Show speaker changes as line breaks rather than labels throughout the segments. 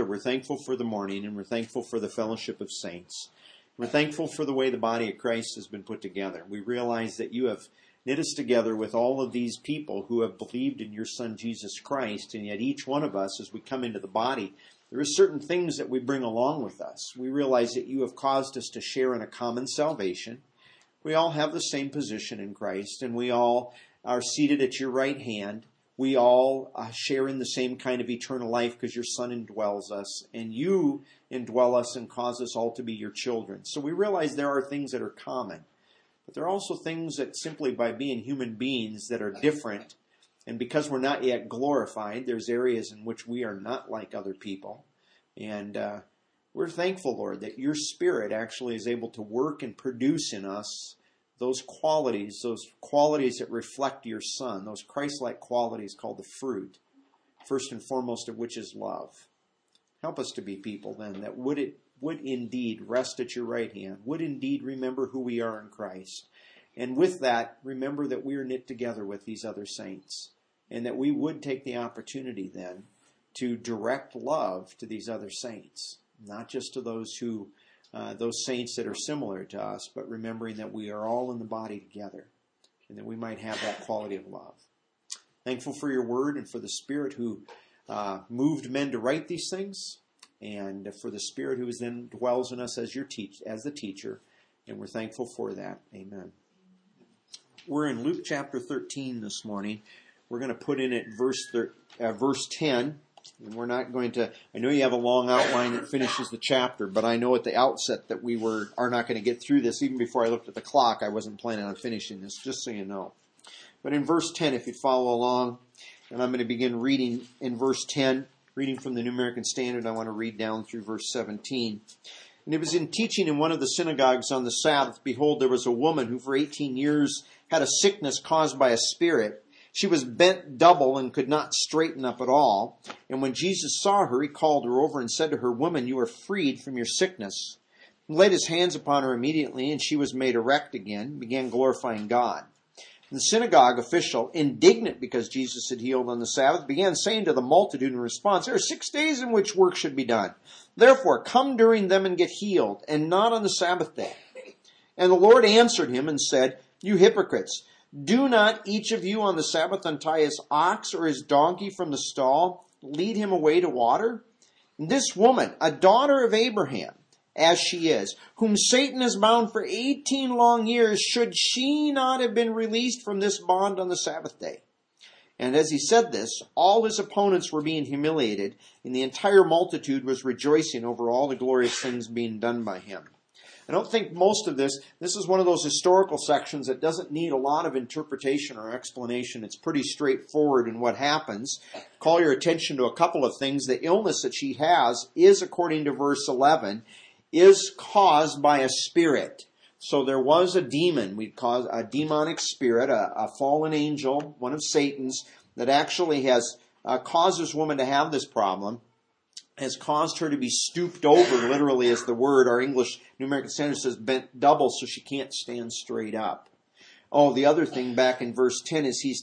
we're thankful for the morning, and we're thankful for the fellowship of saints. We're thankful for the way the body of Christ has been put together. We realize that you have knit us together with all of these people who have believed in your Son, Jesus Christ, and yet each one of us, as we come into the body, there are certain things that we bring along with us. We realize that you have caused us to share in a common salvation. We all have the same position in Christ, and we all are seated at your right hand. We all share in the same kind of eternal life because your Son indwells us, and you indwell us and cause us all to be your children. So we realize there are things that are common, but there are also things that simply by being human beings that are different, and because we're not yet glorified, there's areas in which we are not like other people. And we're thankful, Lord, that your Spirit actually is able to work and produce in us those qualities that reflect your Son, those Christ-like qualities called the fruit, first and foremost of which is love. Help us to be people then that would indeed rest at your right hand, would indeed remember who we are in Christ, and with that, remember that we are knit together with these other saints, and that we would take the opportunity then to direct love to these other saints, not just to those saints that are similar to us, but remembering that we are all in the body together, and that we might have that quality of love. Thankful for your word and for the Spirit who moved men to write these things, and for the Spirit who is then dwells in us as the teacher, and we're thankful for that. Amen. We're in Luke chapter 13 this morning. We're going to put in at verse 10. And we're not going to, I know you have a long outline that finishes the chapter, but I know at the outset that we are not going to get through this. Even before I looked at the clock, I wasn't planning on finishing this, just so you know. But in verse 10, if you'd follow along, and I'm going to begin reading in verse 10, reading from the New American Standard, I want to read down through verse 17. And it was in teaching in one of the synagogues on the Sabbath, behold, there was a woman who for 18 years had a sickness caused by a spirit. She was bent double and could not straighten up at all. And when Jesus saw her, he called her over and said to her, Woman, you are freed from your sickness. He laid his hands upon her immediately, and she was made erect again, and began glorifying God. And the synagogue official, indignant because Jesus had healed on the Sabbath, began saying to the multitude in response, There are 6 days in which work should be done. Therefore, come during them and get healed, and not on the Sabbath day. And the Lord answered him and said, You hypocrites! Do not each of you on the Sabbath untie his ox or his donkey from the stall, lead him away to water? And this woman, a daughter of Abraham, as she is, whom Satan has bound for 18 long years, should she not have been released from this bond on the Sabbath day? And as he said this, all his opponents were being humiliated, and the entire multitude was rejoicing over all the glorious things being done by him. I don't think most of this is one of those historical sections that doesn't need a lot of interpretation or explanation. It's pretty straightforward in what happens. Call your attention to a couple of things. The illness that she has is, according to verse 11, is caused by a spirit. So there was a demon, we'd call a demonic spirit, a fallen angel, one of Satan's, that actually has caused this woman to have this problem, has caused her to be stooped over, literally as the word, our English New American Standard says, bent double, so she can't stand straight up. Oh, the other thing back in verse 10 is he is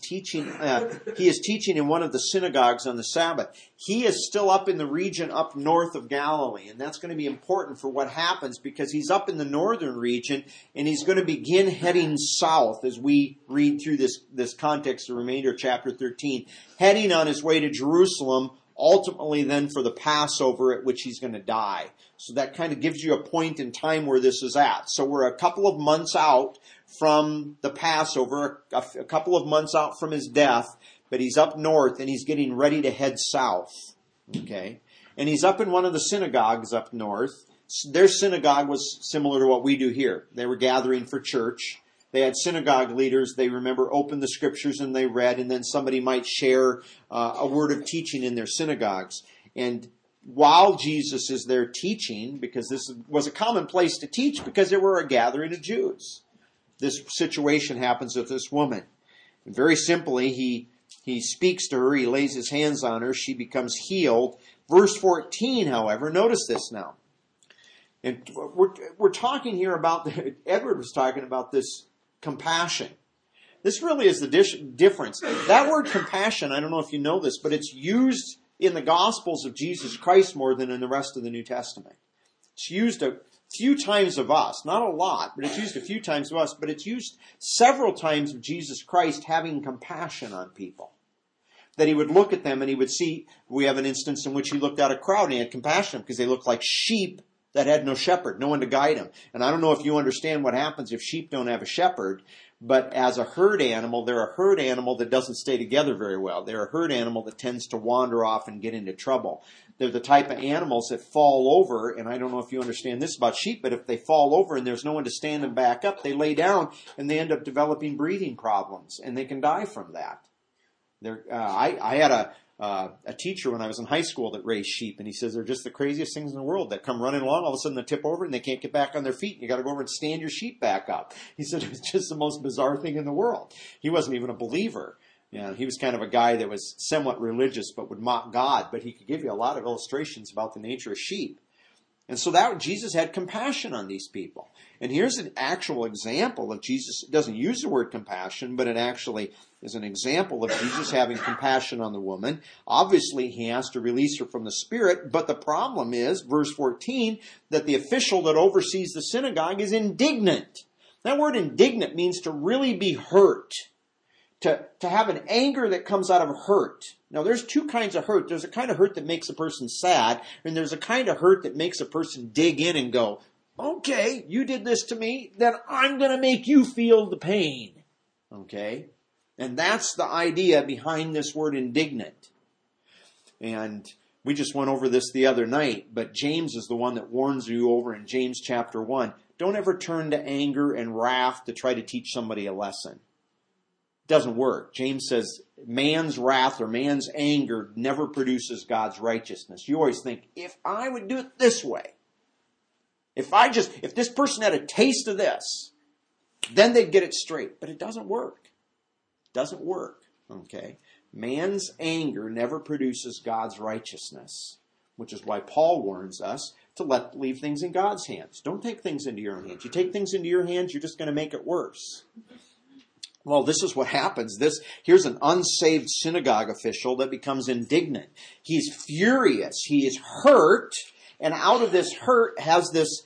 teaching in one of the synagogues on the Sabbath. He is still up in the region up north of Galilee, and that's going to be important for what happens because he's up in the northern region, and he's going to begin heading south as we read through this context, the remainder of chapter 13, heading on his way to Jerusalem, ultimately then for the Passover at which he's going to die. So that kind of gives you a point in time where this is at. So we're a couple of months out from the Passover, a couple of months out from his death, but he's up north and he's getting ready to head south. Okay? And he's up in one of the synagogues up north. Their synagogue was similar to what we do here. They were gathering for church. They had synagogue leaders, they remember, opened the scriptures and they read, and then somebody might share a word of teaching in their synagogues. And while Jesus is there teaching, because this was a common place to teach because there were a gathering of Jews, this situation happens with this woman. And very simply, he speaks to her, he lays his hands on her, she becomes healed. Verse 14, however, notice this now. And we're talking here about, Edward was talking about this compassion. This really is the difference. That word compassion, I don't know if you know this, but it's used in the Gospels of Jesus Christ more than in the rest of the New Testament. It's used a few times of us, not a lot, but it's used a few times of us, but it's used several times of Jesus Christ having compassion on people. That he would look at them and he would see, we have an instance in which he looked at a crowd and he had compassion because they looked like sheep that had no shepherd, no one to guide them. And I don't know if you understand what happens if sheep don't have a shepherd, but as a herd animal, they're a herd animal that doesn't stay together very well. They're a herd animal that tends to wander off and get into trouble. They're the type of animals that fall over, and I don't know if you understand this about sheep, but if they fall over and there's no one to stand them back up, they lay down and they end up developing breathing problems, and they can die from that. I had a teacher when I was in high school that raised sheep, and he says they're just the craziest things in the world that come running along. All of a sudden they tip over and they can't get back on their feet. And you got to go over and stand your sheep back up. He said it was just the most bizarre thing in the world. He wasn't even a believer. He was kind of a guy that was somewhat religious but would mock God, but he could give you a lot of illustrations about the nature of sheep. And so that Jesus had compassion on these people. And here's an actual example of Jesus. It doesn't use the word compassion, but it actually is an example of Jesus having compassion on the woman. Obviously, he has to release her from the Spirit, but the problem is, verse 14, that the official that oversees the synagogue is indignant. That word indignant means to really be hurt, to have an anger that comes out of hurt. Now, there's two kinds of hurt. There's a kind of hurt that makes a person sad, and there's a kind of hurt that makes a person dig in and go, okay, you did this to me, then I'm going to make you feel the pain. Okay? And that's the idea behind this word indignant. And we just went over this the other night, but James is the one that warns you over in James chapter 1. Don't ever turn to anger and wrath to try to teach somebody a lesson. It doesn't work. James says man's wrath or man's anger never produces God's righteousness. You always think, if I would do it this way, if this person had a taste of this, then they'd get it straight. But it doesn't work. It doesn't work. Okay? Man's anger never produces God's righteousness, which is why Paul warns us to leave things in God's hands. Don't take things into your own hands. You take things into your hands, you're just going to make it worse. Well, this is what happens. Here's an unsaved synagogue official that becomes indignant. He's furious. He is hurt. And out of this hurt has this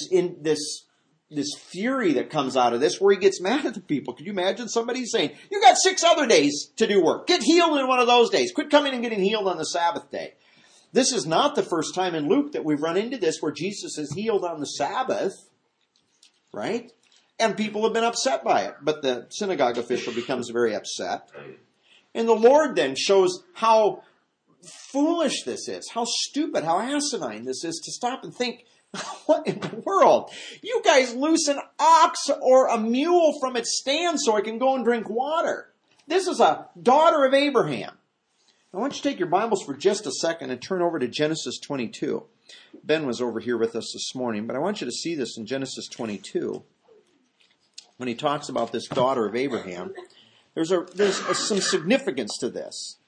fury that comes out of this where he gets mad at the people. Could you imagine somebody saying, you got 6 other days to do work. Get healed in one of those days. Quit coming and getting healed on the Sabbath day. This is not the first time in Luke that we've run into this where Jesus is healed on the Sabbath, right? And people have been upset by it. But the synagogue official becomes very upset. And the Lord then shows how foolish this is, how stupid, how asinine this is to stop and think, what in the world? You guys loose an ox or a mule from its stand so it can go and drink water. This is a daughter of Abraham. I want you to take your Bibles for just a second and turn over to Genesis 22. Ben was over here with us this morning, but I want you to see this in Genesis 22. When he talks about this daughter of Abraham, there's some significance to this.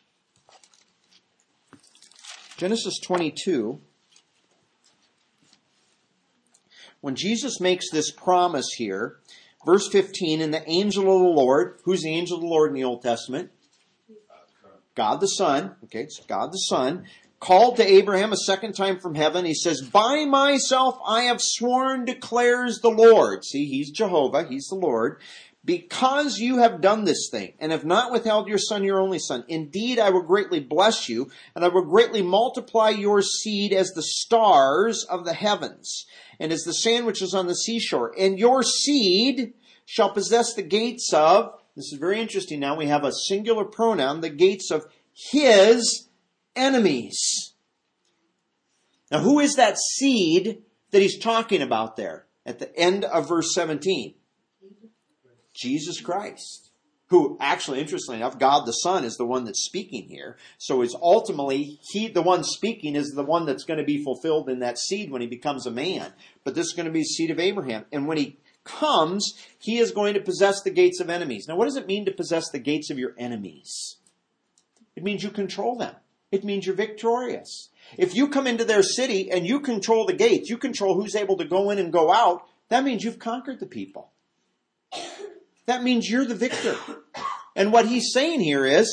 Genesis 22, when Jesus makes this promise here, verse 15, and the angel of the Lord, who's the angel of the Lord in the Old Testament? God the Son, okay, it's God the Son, called to Abraham a second time from heaven. He says, by myself I have sworn, declares the Lord. See, he's Jehovah, he's the Lord. Because you have done this thing, and have not withheld your son, your only son, indeed I will greatly bless you, and I will greatly multiply your seed as the stars of the heavens, and as the sand which is on the seashore. And your seed shall possess the gates of, this is very interesting now, we have a singular pronoun, the gates of his enemies. Now who is that seed that he's talking about there at the end of verse 17? Jesus Christ, who actually, interestingly enough, God the Son is the one that's speaking here. So it's ultimately, the one speaking is the one that's going to be fulfilled in that seed when he becomes a man. But this is going to be the seed of Abraham. And when he comes, he is going to possess the gates of enemies. Now, what does it mean to possess the gates of your enemies? It means you control them. It means you're victorious. If you come into their city and you control the gates, you control who's able to go in and go out, that means you've conquered the people. That means you're the victor. And what he's saying here is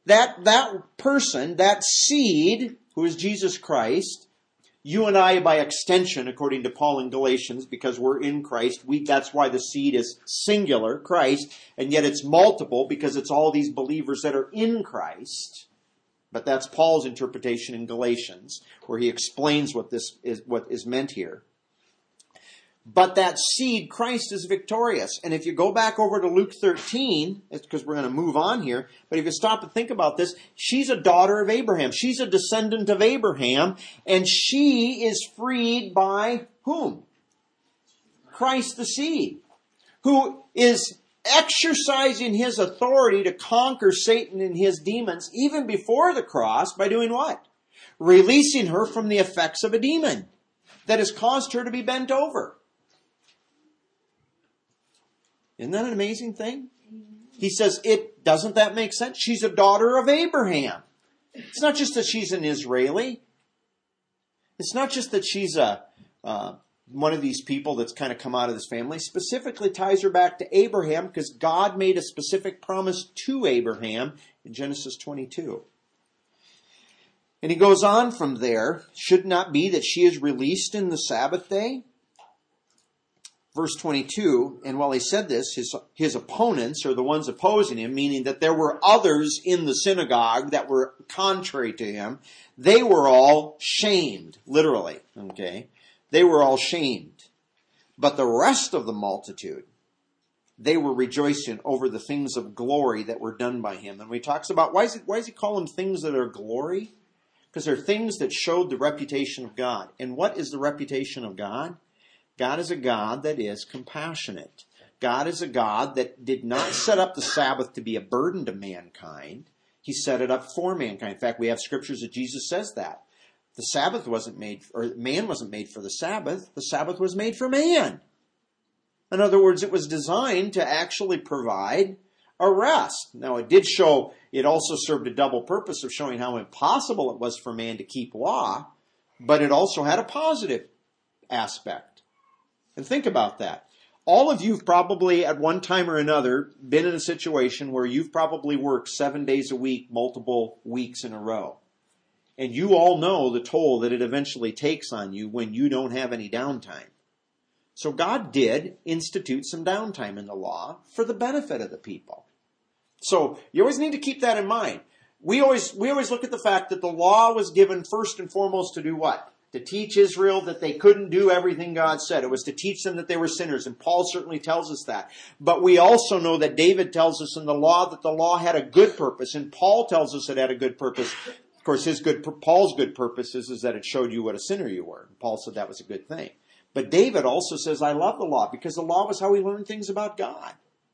that person, that seed, who is Jesus Christ, you and I, by extension, according to Paul in Galatians, because we're in Christ, that's why the seed is singular, Christ, and yet it's multiple because it's all these believers that are in Christ. But that's Paul's interpretation in Galatians, where he explains what is meant here. But that seed, Christ, is victorious. And if you go back over to Luke 13, it's because we're going to move on here, but if you stop and think about this, she's a daughter of Abraham. She's a descendant of Abraham, and she is freed by whom? Christ the seed, who is exercising his authority to conquer Satan and his demons even before the cross by doing what? Releasing her from the effects of a demon that has caused her to be bent over. Isn't that an amazing thing? He says, doesn't that make sense? She's a daughter of Abraham. It's not just that she's an Israeli. It's not just that she's one of these people that's kind of come out of this family. Specifically ties her back to Abraham because God made a specific promise to Abraham in Genesis 22. And he goes on from there. Should not be that she is released in the Sabbath day? Verse 22, and while he said this, his opponents, or the ones opposing him, meaning that there were others in the synagogue that were contrary to him, they were all shamed, literally, okay? They were all shamed. But the rest of the multitude, they were rejoicing over the things of glory that were done by him. And when he talks about, why does he call them things that are glory? Because they're things that showed the reputation of God. And what is the reputation of God? God is a God that is compassionate. God is a God that did not set up the Sabbath to be a burden to mankind. He set it up for mankind. In fact, we have scriptures that Jesus says that. The Sabbath wasn't made, or man wasn't made for the Sabbath. The Sabbath was made for man. In other words, it was designed to actually provide a rest. Now, it also served a double purpose of showing how impossible it was for man to keep law, but it also had a positive aspect. And think about that. All of you have probably at one time or another been in a situation where you've probably worked 7 days a week, multiple weeks in a row. And you all know the toll that it eventually takes on you when you don't have any downtime. So God did institute some downtime in the law for the benefit of the people. So you always need to keep that in mind. We always look at the fact that the law was given first and foremost to do what? To teach Israel that they couldn't do everything God said. It was to teach them that they were sinners, and Paul certainly tells us that. But we also know that David tells us in the law that the law had a good purpose, and Paul tells us it had a good purpose. Of course, Paul's good purpose is that it showed you what a sinner you were. Paul said that was a good thing. But David also says, I love the law, because the law was how we learned things about God.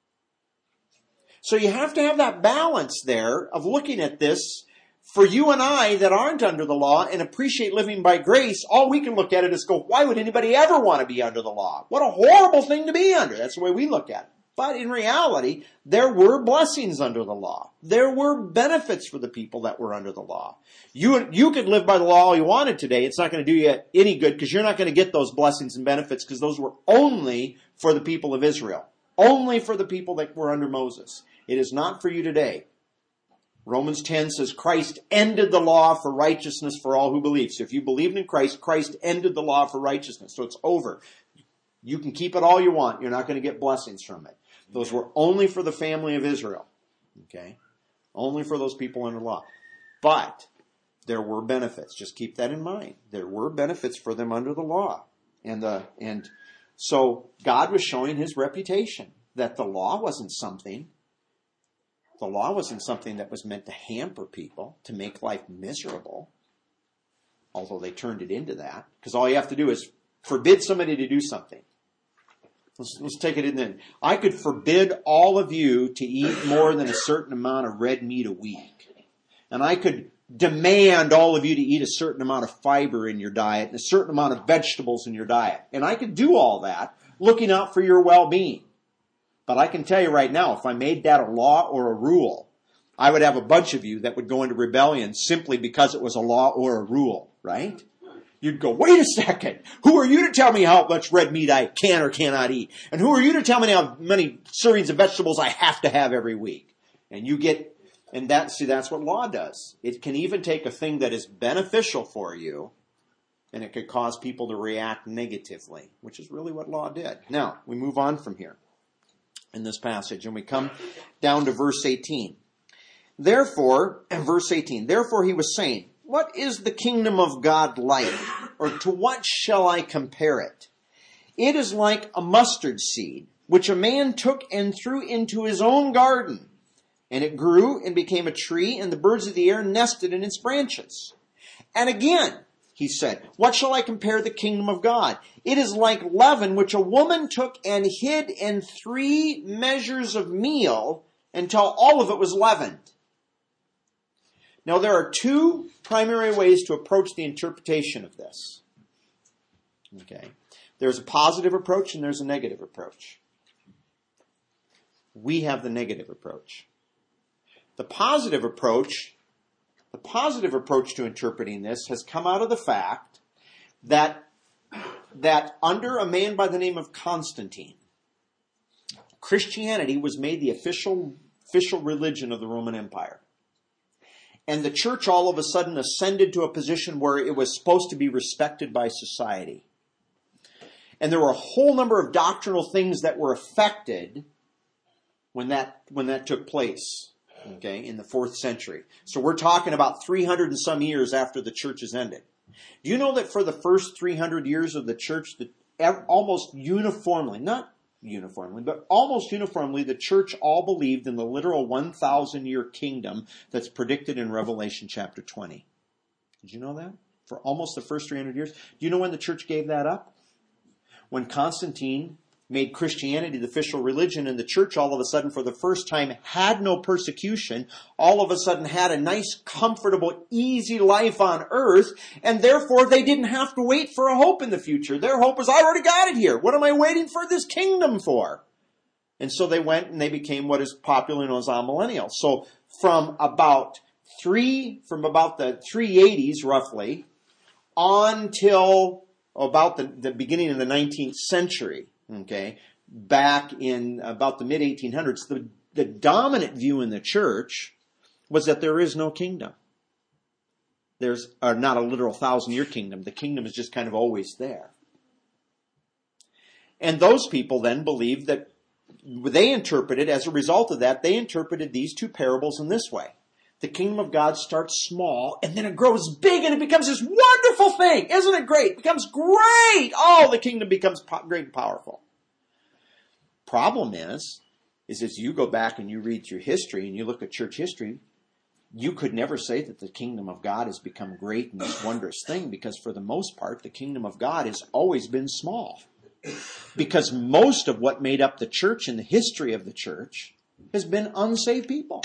So you have to have that balance there of looking at this. For you and I that aren't under the law and appreciate living by grace, all we can look at it is go, why would anybody ever want to be under the law? What a horrible thing to be under. That's the way we look at it. But in reality, there were blessings under the law. There were benefits for the people that were under the law. You could live by the law all you wanted today. It's not going to do you any good because you're not going to get those blessings and benefits because those were only for the people of Israel. Only for the people that were under Moses. It is not for you today. Romans 10 says Christ ended the law for righteousness for all who believe. So if you believed in Christ, Christ ended the law for righteousness. So it's over. You can keep it all you want. You're not going to get blessings from it. Those were only for the family of Israel. Okay? Only for those people under law. But there were benefits. Just keep that in mind. There were benefits for them under the law. And so God was showing his reputation that the law wasn't something that was meant to hamper people, to make life miserable, although they turned it into that. Because all you have to do is forbid somebody to do something. Let's take it in then. I could forbid all of you to eat more than a certain amount of red meat a week. And I could demand all of you to eat a certain amount of fiber in your diet and a certain amount of vegetables in your diet. And I could do all that looking out for your well-being. But I can tell you right now, if I made that a law or a rule, I would have a bunch of you that would go into rebellion simply because it was a law or a rule, right? You'd go, wait a second. Who are you to tell me how much red meat I can or cannot eat? And who are you to tell me how many servings of vegetables I have to have every week? And you get And that's what law does. It can even take a thing that is beneficial for you, and it could cause people to react negatively, which is really what law did. Now, we move on from here in this passage, and we come down to verse 18. Therefore, verse 18, therefore he was saying, what is the kingdom of God like? Or to what shall I compare it? It is like a mustard seed, which a man took and threw into his own garden. And it grew and became a tree, and the birds of the air nested in its branches. And again, he said, what shall I compare the kingdom of God? It is like leaven, which a woman took and hid in 3 measures of meal until all of it was leavened. Now, there are 2 primary ways to approach the interpretation of this. Okay. There's a positive approach and there's a negative approach. We have the negative approach. The positive approach to interpreting this has come out of the fact that under a man by the name of Constantine, Christianity was made the official religion of the Roman Empire. And the church all of a sudden ascended to a position where it was supposed to be respected by society. And there were a whole number of doctrinal things that were affected when that took place, okay, in the 4th century. So we're talking about 300 and some years after the church has ended. Do you know that for the first 300 years of the church, almost uniformly, not uniformly, but almost uniformly, the church all believed in the literal 1,000-year kingdom that's predicted in Revelation chapter 20. Did you know that? For almost the first 300 years. Do you know when the church gave that up? When Constantine made Christianity the official religion, and the church all of a sudden, for the first time, had no persecution, all of a sudden had a nice, comfortable, easy life on earth, and therefore they didn't have to wait for a hope in the future. Their hope was, I already got it here. What am I waiting for this kingdom for? And so they went and they became what is popularly known as amillennials. So from about the 380s, roughly, on till about the beginning of the 19th century, okay, back in about the mid-1800s, the dominant view in the church was that there is no kingdom. There's not a literal 1,000-year kingdom. The kingdom is just kind of always there. And those people then believed that they interpreted, as a result of that, they interpreted these 2 parables in this way. The kingdom of God starts small, and then it grows big, and it becomes this wonderful thing. Isn't it great? It becomes great. Oh, the kingdom becomes great and powerful. Problem is as you go back and you read through history and you look at church history, you could never say that the kingdom of God has become great and this wondrous thing, because for the most part, the kingdom of God has always been small. Because most of what made up the church and the history of the church has been unsaved people.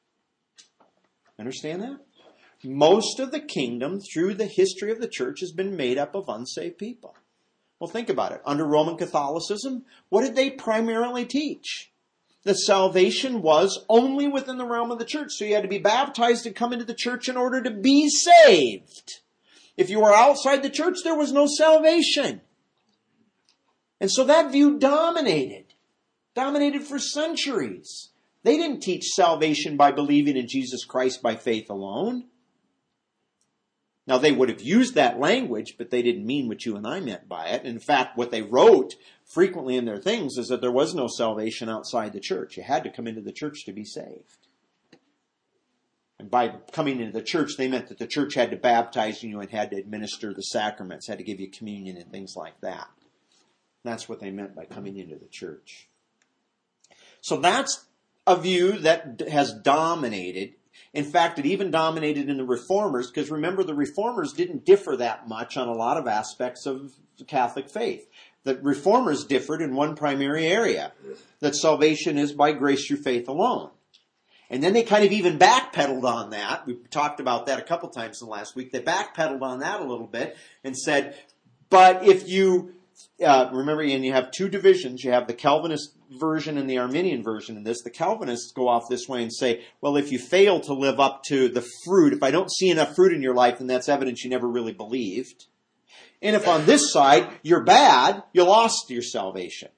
Understand that? Most of the kingdom through the history of the church has been made up of unsaved people. Well, think about it. Under Roman Catholicism, what did they primarily teach? That salvation was only within the realm of the church. So you had to be baptized and come into the church in order to be saved. If you were outside the church, there was no salvation. And so that view dominated for centuries. They didn't teach salvation by believing in Jesus Christ by faith alone. Now, they would have used that language, but they didn't mean what you and I meant by it. In fact, what they wrote frequently in their things is that there was no salvation outside the church. You had to come into the church to be saved. And by coming into the church, they meant that the church had to baptize you and had to administer the sacraments, had to give you communion and things like that. That's what they meant by coming into the church. So that's a view that has dominated. In fact, it even dominated in the Reformers, because remember, the Reformers didn't differ that much on a lot of aspects of the Catholic faith. The Reformers differed in one primary area, that salvation is by grace through faith alone. And then they kind of even backpedaled on that. We talked about that a couple times in the last week. They backpedaled on that a little bit and said, but if you remember, and you have 2 divisions. You have the Calvinist version and the Arminian version in this. The Calvinists go off this way and say, well, if you fail to live up to the fruit, if I don't see enough fruit in your life, then that's evidence you never really believed. And if on this side you're bad, you lost your salvation.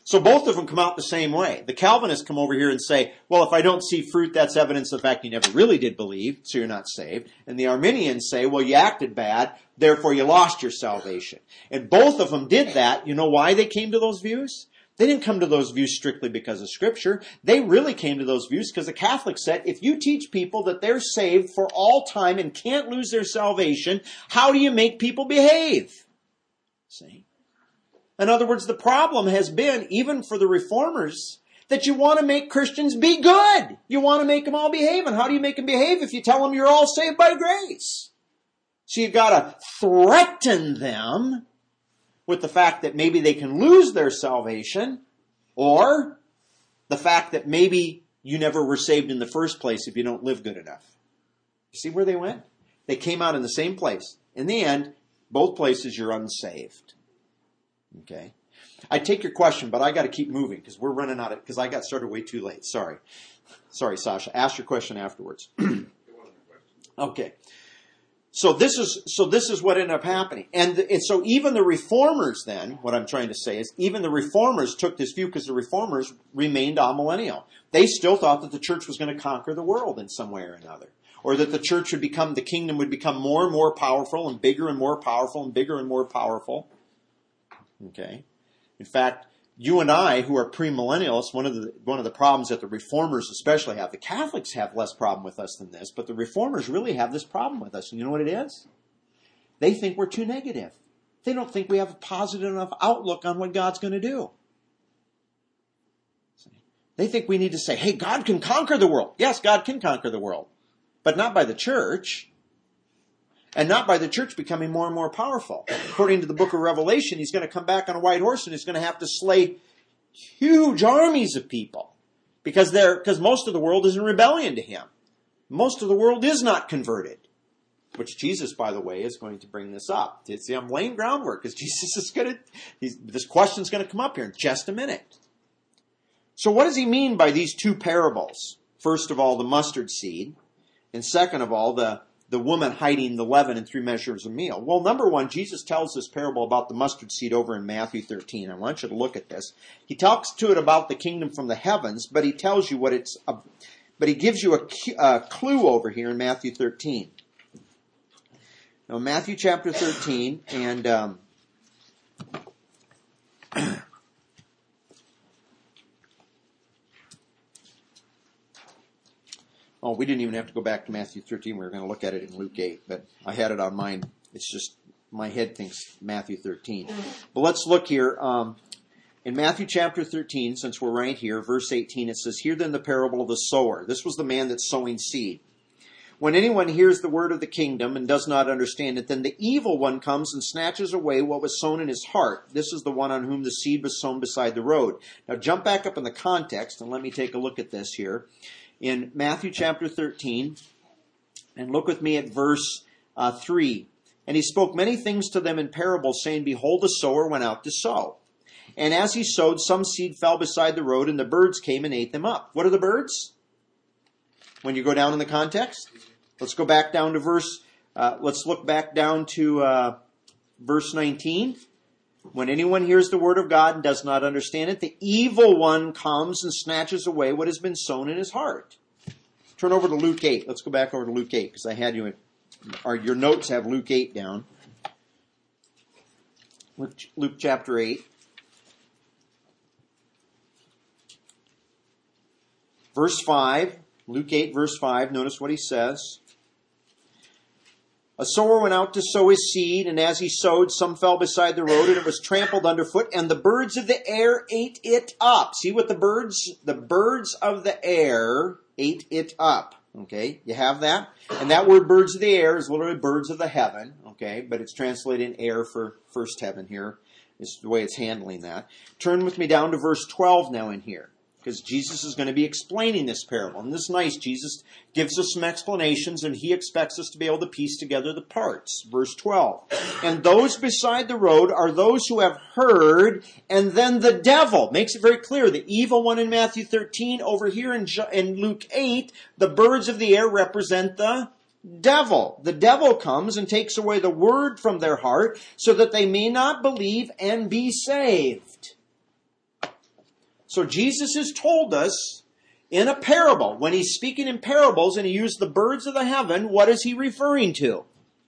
So both of them come out the same way. The Calvinists come over here and say, well, if I don't see fruit, that's evidence of the fact you never really did believe, so you're not saved. And the Arminians say, well, you acted bad, therefore you lost your salvation. And both of them did that. You know why they came to those views? They didn't come to those views strictly because of Scripture. They really came to those views because the Catholics said, if you teach people that they're saved for all time and can't lose their salvation, how do you make people behave? See? In other words, the problem has been, even for the Reformers, that you want to make Christians be good. You want to make them all behave. And how do you make them behave if you tell them you're all saved by grace? So you've got to threaten them with the fact that maybe they can lose their salvation, or the fact that maybe you never were saved in the first place if you don't live good enough. You see where they went? They came out in the same place. In the end, both places you're unsaved. Okay. I take your question, but I got to keep moving because we're running out of, because I got started way too late. Sorry, Sasha. Ask your question afterwards. Okay. So this is what ended up happening. And so even the Reformers then, what I'm trying to say is, even the Reformers took this view because the Reformers remained amillennial. They still thought that the church was going to conquer the world in some way or another. Or that the church would become, the kingdom would become more and more powerful and bigger and more powerful and bigger and more powerful. Okay. In fact, you and I, who are premillennialists, one of the problems that the Reformers especially have, the Catholics have less problem with us than this, but the Reformers really have this problem with us. And you know what it is? They think we're too negative. They don't think we have a positive enough outlook on what God's going to do. They think we need to say, hey, God can conquer the world. Yes, God can conquer the world, but not by the church. And not by the church becoming more and more powerful. According to the book of Revelation, he's going to come back on a white horse and he's going to have to slay huge armies of people. Because most of the world is in rebellion to him. Most of the world is not converted. Which Jesus, by the way, is going to bring this up. See, I'm laying groundwork because Jesus is going to, this question's going to come up here in just a minute. So what does he mean by these two parables? First of all, the mustard seed. And second of all, the woman hiding the leaven in 3 measures of meal. Well, number one, Jesus tells this parable about the mustard seed over in Matthew 13. I want you to look at this. He talks to it about the kingdom from the heavens, but he tells you but he gives you a clue over here in Matthew 13. Now, Matthew chapter 13, and oh, we didn't even have to go back to Matthew 13. We were going to look at it in Luke 8, but I had it on mine. It's just my head thinks Matthew 13. But let's look here. In Matthew chapter 13, since we're right here, verse 18, it says, "Hear then the parable of the sower." This was the man that's sowing seed. "When anyone hears the word of the kingdom and does not understand it, then the evil one comes and snatches away what was sown in his heart. This is the one on whom the seed was sown beside the road." Now jump back up in the context and let me take a look at this here. In Matthew chapter 13, and look with me at verse 3. "And he spoke many things to them in parables, saying, Behold, the sower went out to sow. And as he sowed, some seed fell beside the road, and the birds came and ate them up." What are the birds? When you go down in the context, let's go back down to let's look back down to verse 19. "When anyone hears the word of God and does not understand it, the evil one comes and snatches away what has been sown in his heart." Turn over to Luke 8. Let's go back over to Luke 8 because I had you your notes have Luke 8 down. Luke chapter 8. Verse 5. Luke 8 verse 5. Notice what he says. "A sower went out to sow his seed, and as he sowed, some fell beside the road, and it was trampled underfoot, and the birds of the air ate it up." See what the birds of the air ate it up. Okay, you have that? And that word birds of the air is literally birds of the heaven. Okay, but it's translated in air for first heaven here. Is the way it's handling that. Turn with me down to verse 12 now in here. Because Jesus is going to be explaining this parable. And this is nice. Jesus gives us some explanations, and he expects us to be able to piece together the parts. Verse 12. "And those beside the road are those who have heard, and then the devil." Makes it very clear. The evil one in Matthew 13, over here in Luke 8, the birds of the air represent the devil. The devil comes and takes away the word from their heart so that they may not believe and be saved. So Jesus has told us in a parable, when he's speaking in parables and he used the birds of the heaven, what is he referring to?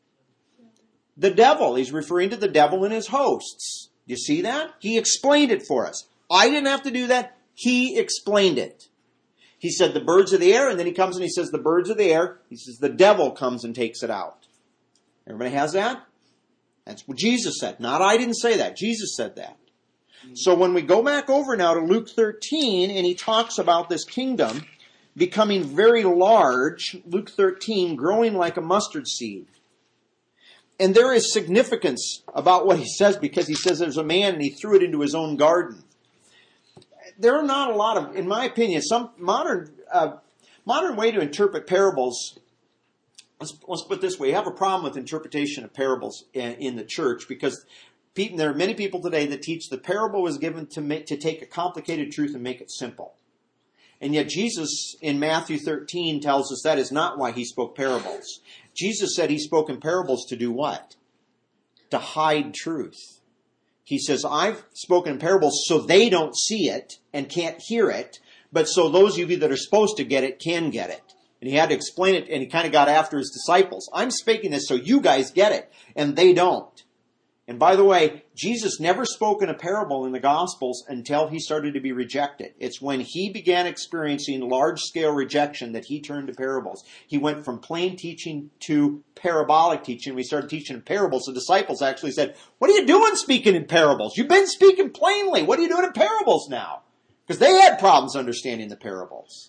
The devil. He's referring to the devil and his hosts. Do you see that? He explained it for us. I didn't have to do that. He explained it. He said the birds of the air, and then he comes and he says the birds of the air. He says the devil comes and takes it out. Everybody has that? That's what Jesus said. Not I didn't say that. Jesus said that. So when we go back over now to Luke 13, and he talks about this kingdom becoming very large, Luke 13, growing like a mustard seed. And there is significance about what he says, because he says there's a man and he threw it into his own garden. There are not a lot of, in my opinion, some modern way to interpret parables. Let's put it this way. You have a problem with interpretation of parables in the church, because there are many people today that teach the parable was given to take a complicated truth and make it simple. And yet Jesus in Matthew 13 tells us that is not why he spoke parables. Jesus said he spoke in parables to do what? To hide truth. He says, I've spoken in parables so they don't see it and can't hear it, but so those of you that are supposed to get it can get it. And he had to explain it, and he kind of got after his disciples. I'm speaking this so you guys get it, and they don't. And by the way, Jesus never spoke in a parable in the Gospels until he started to be rejected. It's when he began experiencing large-scale rejection that he turned to parables. He went from plain teaching to parabolic teaching. When he started teaching in parables, the disciples actually said, what are you doing speaking in parables? You've been speaking plainly. What are you doing in parables now? Because they had problems understanding the parables.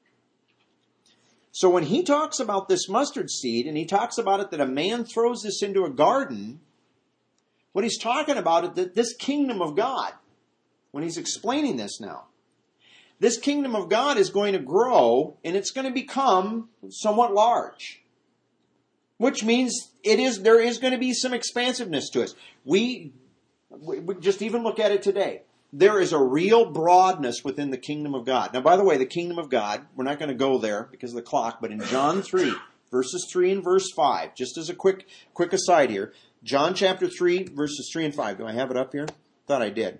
So when he talks about this mustard seed, and he talks about it that a man throws this into a garden, what he's talking about is that this kingdom of God, when he's explaining this now, this kingdom of God is going to grow, and it's going to become somewhat large. Which means there is going to be some expansiveness to it. We just even look at it today. There is a real broadness within the kingdom of God. Now, by the way, the kingdom of God, we're not going to go there because of the clock, but in John 3, verses 3 and verse 5, just as a quick aside here, John chapter 3, verses 3 and 5. Do I have it up here? Thought I did.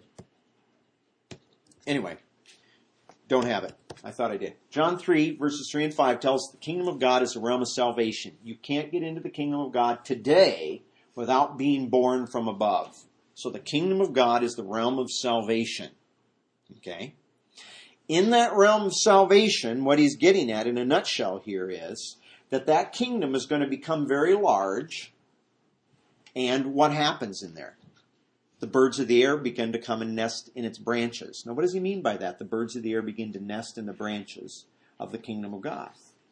Anyway, don't have it. I thought I did. John 3, verses 3 and 5 tells us the kingdom of God is a realm of salvation. You can't get into the kingdom of God today without being born from above. So the kingdom of God is the realm of salvation. Okay? In that realm of salvation, what he's getting at in a nutshell here is that kingdom is going to become very large. And what happens in there? The birds of the air begin to come and nest in its branches. Now, what does he mean by that? The birds of the air begin to nest in the branches of the kingdom of God.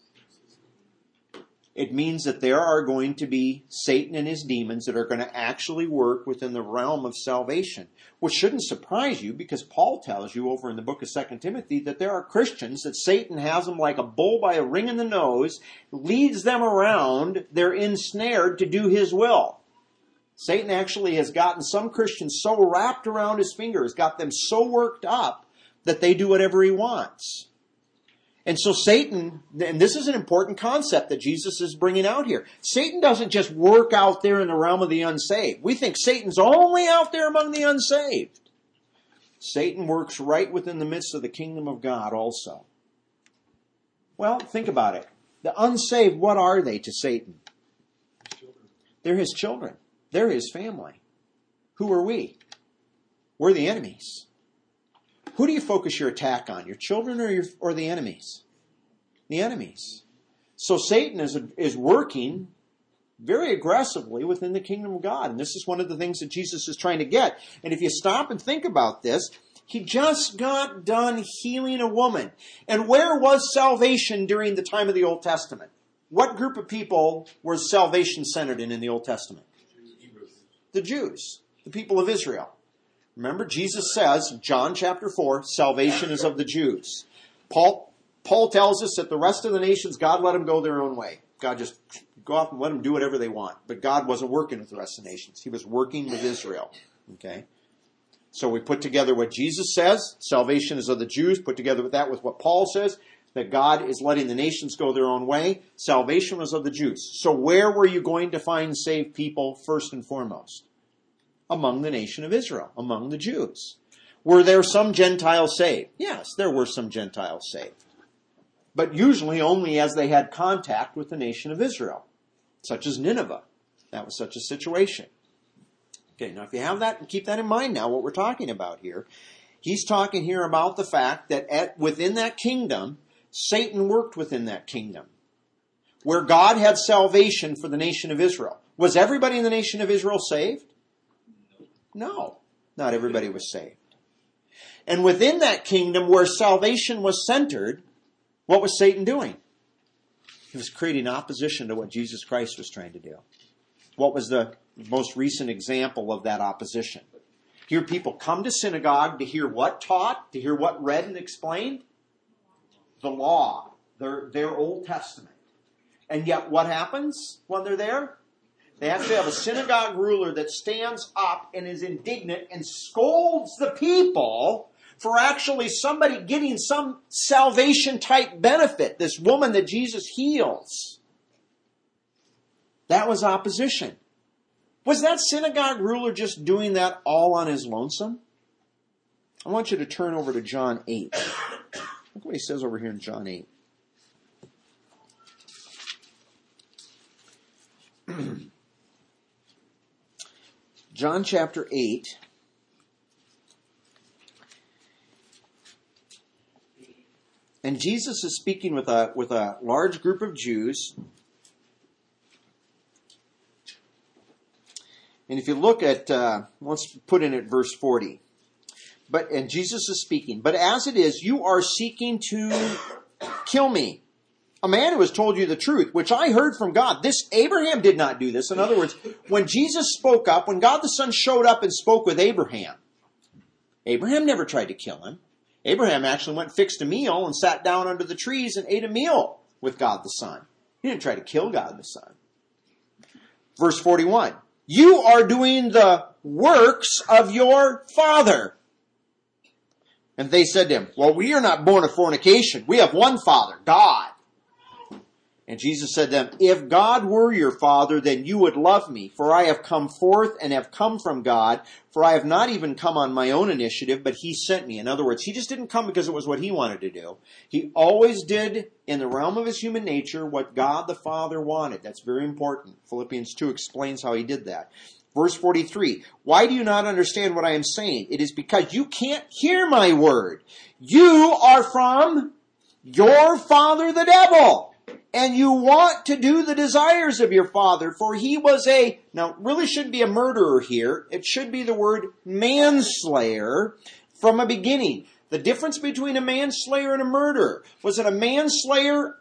It means that there are going to be Satan and his demons that are going to actually work within the realm of salvation, which shouldn't surprise you, because Paul tells you over in the book of 2 Timothy that there are Christians that Satan has them like a bull by a ring in the nose, leads them around, they're ensnared to do his will. Satan actually has gotten some Christians so wrapped around his fingers, got them so worked up that they do whatever he wants. And so Satan, and this is an important concept that Jesus is bringing out here, Satan doesn't just work out there in the realm of the unsaved. We think Satan's only out there among the unsaved. Satan works right within the midst of the kingdom of God also. Well, think about it. The unsaved, what are they to Satan? They're his children. They're his family. Who are we? We're the enemies. Who do you focus your attack on? Your children or the enemies? The enemies. So Satan is working very aggressively within the kingdom of God. And this is one of the things that Jesus is trying to get. And if you stop and think about this, he just got done healing a woman. And where was salvation during the time of the Old Testament? What group of people was salvation centered in the Old Testament? The Jews, the people of Israel. Remember, Jesus says, John chapter 4, salvation is of the Jews. Paul tells us that the rest of the nations, God let them go their own way. God just go off and let them do whatever they want. But God wasn't working with the rest of the nations. He was working with Israel. Okay? So we put together what Jesus says, salvation is of the Jews, put together with that with what Paul says, that God is letting the nations go their own way. Salvation was of the Jews. So where were you going to find saved people first and foremost? Among the nation of Israel, among the Jews. Were there some Gentiles saved? Yes, there were some Gentiles saved. But usually only as they had contact with the nation of Israel, such as Nineveh. That was such a situation. Okay, now if you have that, keep that in mind now, what we're talking about here. He's talking here about the fact that within that kingdom, Satan worked within that kingdom, where God had salvation for the nation of Israel. Was everybody in the nation of Israel saved? No, not everybody was saved. And within that kingdom where salvation was centered, what was Satan doing? He was creating opposition to what Jesus Christ was trying to do. What was the most recent example of that opposition? Here people come to synagogue to hear what taught, to hear what read and explained? The law, their Old Testament. And yet what happens when they're there? They have to have a synagogue ruler that stands up and is indignant and scolds the people for actually somebody getting some salvation type benefit. This woman that Jesus heals. That was opposition. Was that synagogue ruler just doing that all on his lonesome? I want you to turn over to John 8. Look what he says over here in John 8. John chapter 8. And Jesus is speaking with a large group of Jews. And if you look at, let's put in at verse 40. And Jesus is speaking. But as it is, you are seeking to kill me. A man who has told you the truth, which I heard from God. This, Abraham did not do this. In other words, when Jesus spoke up, when God the Son showed up and spoke with Abraham, Abraham never tried to kill him. Abraham actually went and fixed a meal and sat down under the trees and ate a meal with God the Son. He didn't try to kill God the Son. Verse 41. You are doing the works of your father. And they said to him, well, we are not born of fornication. We have one Father, God. And Jesus said to them, if God were your Father, then you would love me, for I have come forth and have come from God, for I have not even come on my own initiative, but he sent me. In other words, he just didn't come because it was what he wanted to do. He always did, in the realm of his human nature, what God the Father wanted. That's very important. Philippians 2 explains how he did that. Verse 43, why do you not understand what I am saying? It is because you can't hear my word. You are from your father the devil. And you want to do the desires of your father, for he was now really shouldn't be a murderer here. It should be the word manslayer from a beginning. The difference between a manslayer and a murderer was that a manslayer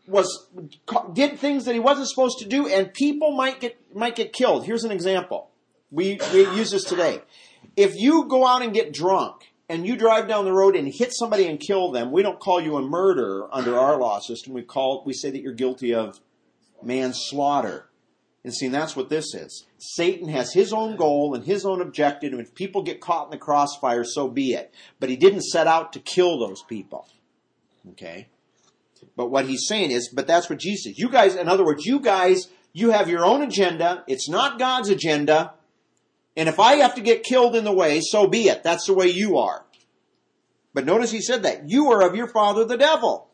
did things that he wasn't supposed to do, and people might get killed. Here's an example. We use this today. If you go out and get drunk, and you drive down the road and hit somebody and kill them, we don't call you a murderer under our law system. We say that you're guilty of manslaughter. And see, that's what this is. Satan has his own goal and his own objective, and if people get caught in the crossfire, so be it. But he didn't set out to kill those people. Okay? But what he's saying is, but that's what Jesus says. You guys, in other words, you have your own agenda. It's not God's agenda. And if I have to get killed in the way, so be it. That's the way you are. But notice he said that. You are of your father the devil.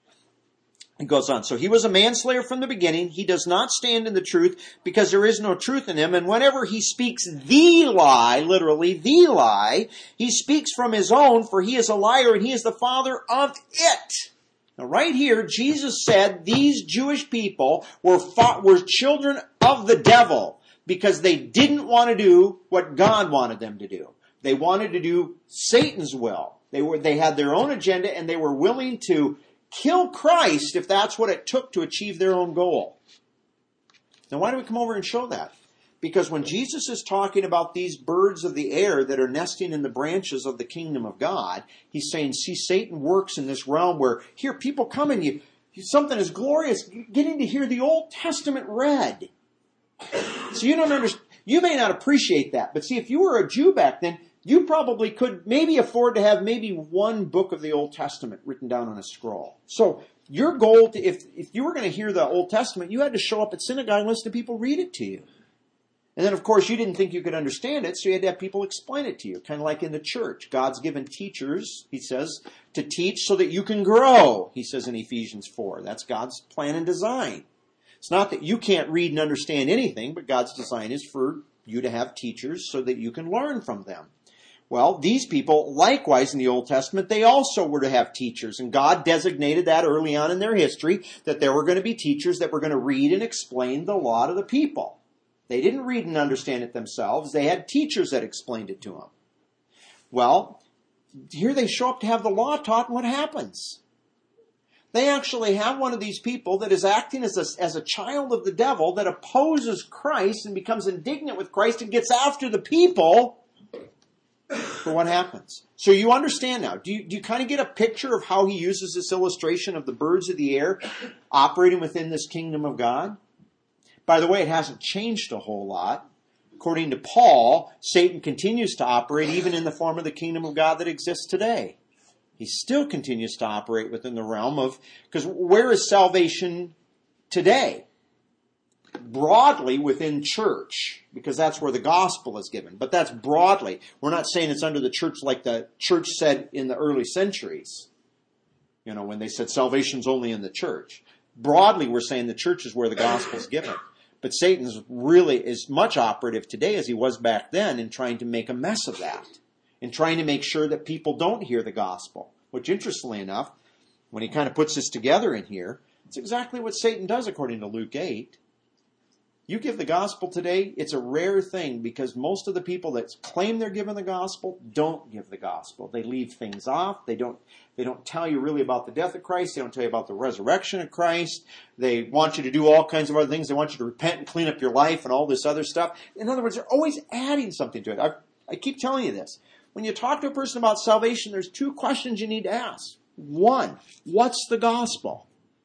He goes on. So he was a manslayer from the beginning. He does not stand in the truth because there is no truth in him. And whenever he speaks the lie, literally the lie, he speaks from his own, for he is a liar and he is the father of it. Now right here, Jesus said these Jewish people were children of the devil. Because they didn't want to do what God wanted them to do. They wanted to do Satan's will. They had their own agenda and they were willing to kill Christ if that's what it took to achieve their own goal. Now why do we come over and show that? Because when Jesus is talking about these birds of the air that are nesting in the branches of the kingdom of God, he's saying, see, Satan works in this realm where here people come and something is glorious, getting to hear the Old Testament read. So you don't understand. You may not appreciate that. But see, if you were a Jew back then, you probably could maybe afford to have maybe one book of the Old Testament written down on a scroll. So your goal, if you were going to hear the Old Testament, you had to show up at synagogue and listen to people read it to you. And then, of course, you didn't think you could understand it, so you had to have people explain it to you. Kind of like in the church. God's given teachers, he says, to teach so that you can grow, he says in Ephesians 4. That's God's plan and design. It's not that you can't read and understand anything, but God's design is for you to have teachers so that you can learn from them. Well, these people, likewise in the Old Testament, they also were to have teachers. And God designated that early on in their history, that there were going to be teachers that were going to read and explain the law to the people. They didn't read and understand it themselves. They had teachers that explained it to them. Well, here they show up to have the law taught, and what happens? They actually have one of these people that is acting as a child of the devil that opposes Christ and becomes indignant with Christ and gets after the people for what happens. So you understand now. Do you kind of get a picture of how he uses this illustration of the birds of the air operating within this kingdom of God? By the way, it hasn't changed a whole lot. According to Paul, Satan continues to operate even in the form of the kingdom of God that exists today. He still continues to operate within the realm of, because where is salvation today? Broadly within church, because that's where the gospel is given. But that's broadly. We're not saying it's under the church like the church said in the early centuries. You know, when they said salvation's only in the church. Broadly, we're saying the church is where the gospel's given. But Satan's really as much operative today as he was back then in trying to make a mess of that. In trying to make sure that people don't hear the gospel. Which, interestingly enough, when he kind of puts this together in here, it's exactly what Satan does according to Luke 8. You give the gospel today, it's a rare thing because most of the people that claim they're giving the gospel don't give the gospel. They leave things off. They don't tell you really about the death of Christ. They don't tell you about the resurrection of Christ. They want you to do all kinds of other things. They want you to repent and clean up your life and all this other stuff. In other words, they're always adding something to it. I keep telling you this. When you talk to a person about salvation, there's two questions you need to ask. One, what's the gospel?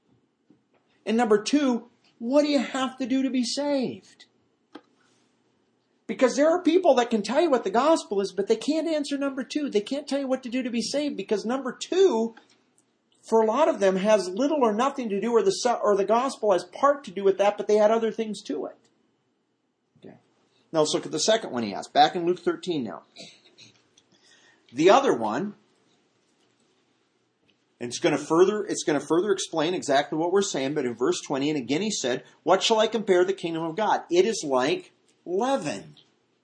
And number two, what do you have to do to be saved? Because there are people that can tell you what the gospel is, but they can't answer number two. They can't tell you what to do to be saved because number two, for a lot of them, has little or nothing to do, or the gospel has part to do with that, but they had other things to it. Okay. Now let's look at the second one he asked. Back in Luke 13 now. The other one, and it's going to further explain exactly what we're saying, but in verse 20, and again he said, what shall I compare the kingdom of God? It is like leaven.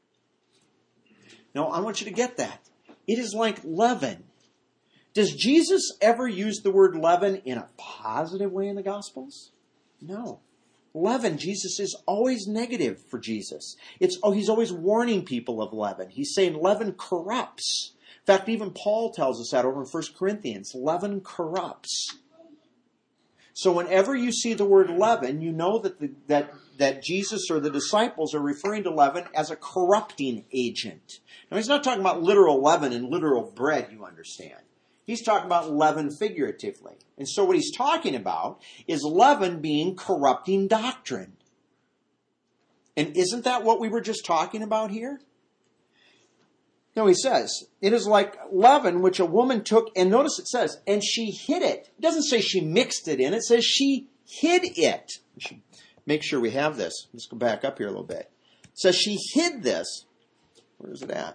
Now, I want you to get that. It is like leaven. Does Jesus ever use the word leaven in a positive way in the Gospels? No. Leaven, Jesus is always negative for Jesus. He's always warning people of leaven. He's saying leaven corrupts. In fact, even Paul tells us that over in 1 Corinthians. Leaven corrupts. So whenever you see the word leaven, you know that Jesus or the disciples are referring to leaven as a corrupting agent. Now, he's not talking about literal leaven and literal bread, you understand. He's talking about leaven figuratively. And so what he's talking about is leaven being corrupting doctrine. And isn't that what we were just talking about here? No, he says, it is like leaven which a woman took, and notice it says, and she hid it. It doesn't say she mixed it in, it says she hid it. We should make sure we have this. Let's go back up here a little bit. It says she hid this. Where is it at?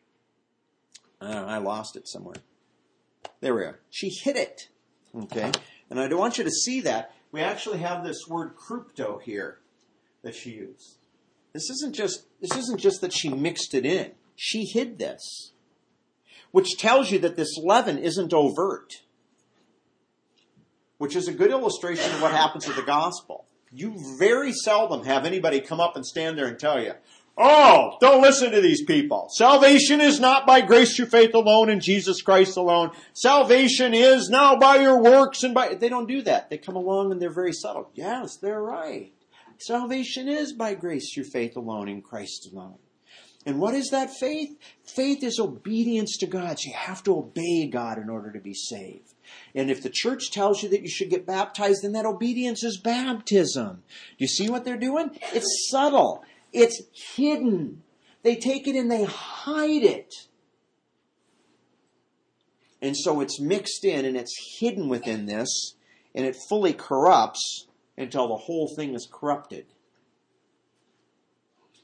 I lost it somewhere. There we are. She hid it. Okay? And I don't want you to see that. We actually have this word crypto here that she used. This isn't just that she mixed it in. She hid this, which tells you that this leaven isn't overt, which is a good illustration of what happens with the gospel. You very seldom have anybody come up and stand there and tell you, oh, don't listen to these people. Salvation is not by grace through faith alone in Jesus Christ alone. Salvation is now by your works and by... They don't do that. They come along and they're very subtle. Yes, they're right. Salvation is by grace through faith alone in Christ alone. And what is that faith? Faith is obedience to God. So you have to obey God in order to be saved. And if the church tells you that you should get baptized, then that obedience is baptism. Do you see what they're doing? It's subtle. It's hidden. They take it and they hide it. And so it's mixed in and it's hidden within this, and it fully corrupts until the whole thing is corrupted.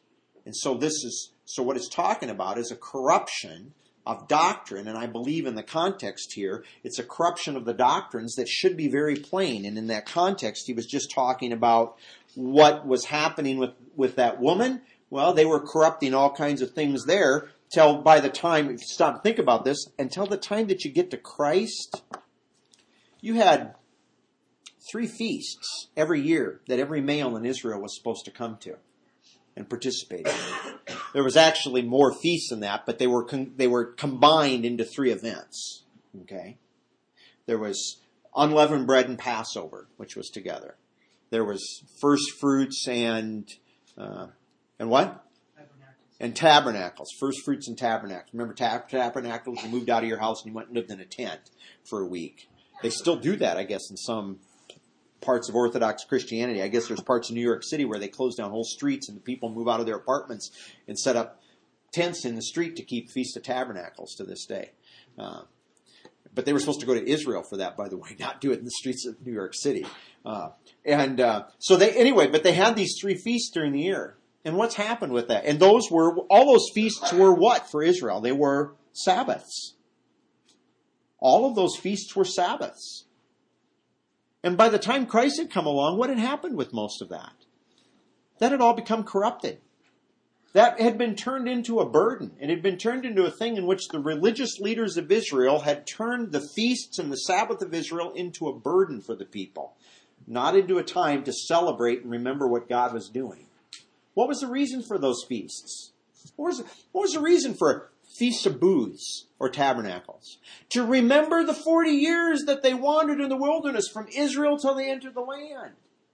And so what it's talking about is a corruption of doctrine, and I believe in the context here, it's a corruption of the doctrines that should be very plain. And in that context, he was just talking about what was happening with that woman. Well, they were corrupting all kinds of things there till by the time, if you stop and think about this, until the time that you get to Christ, you had 3 feasts every year that every male in Israel was supposed to come to and participate in. There was actually more feasts than that, but they were combined into 3 events. Okay, there was unleavened bread and Passover, which was together. There was first fruits and what? And tabernacles. First fruits and tabernacles. Remember tabernacles? You moved out of your house and you went and lived in a tent for a week. They still do that, I guess, in some parts of Orthodox Christianity. I guess there's parts of New York City where they close down whole streets and the people move out of their apartments and set up tents in the street to keep Feast of Tabernacles to this day. But they were supposed to go to Israel for that, by the way, not do it in the streets of New York City. But they had these 3 feasts during the year. And what's happened with that? And all those feasts were what for Israel? They were Sabbaths. All of those feasts were Sabbaths. And by the time Christ had come along, what had happened with most of that? That had all become corrupted. That had been turned into a burden. It had been turned into a thing in which the religious leaders of Israel had turned the feasts and the Sabbath of Israel into a burden for the people, not into a time to celebrate and remember what God was doing. What was the reason for those feasts? What was the reason for Feasts of Booths or Tabernacles? To remember the 40 years that they wandered in the wilderness from Israel till they entered the land.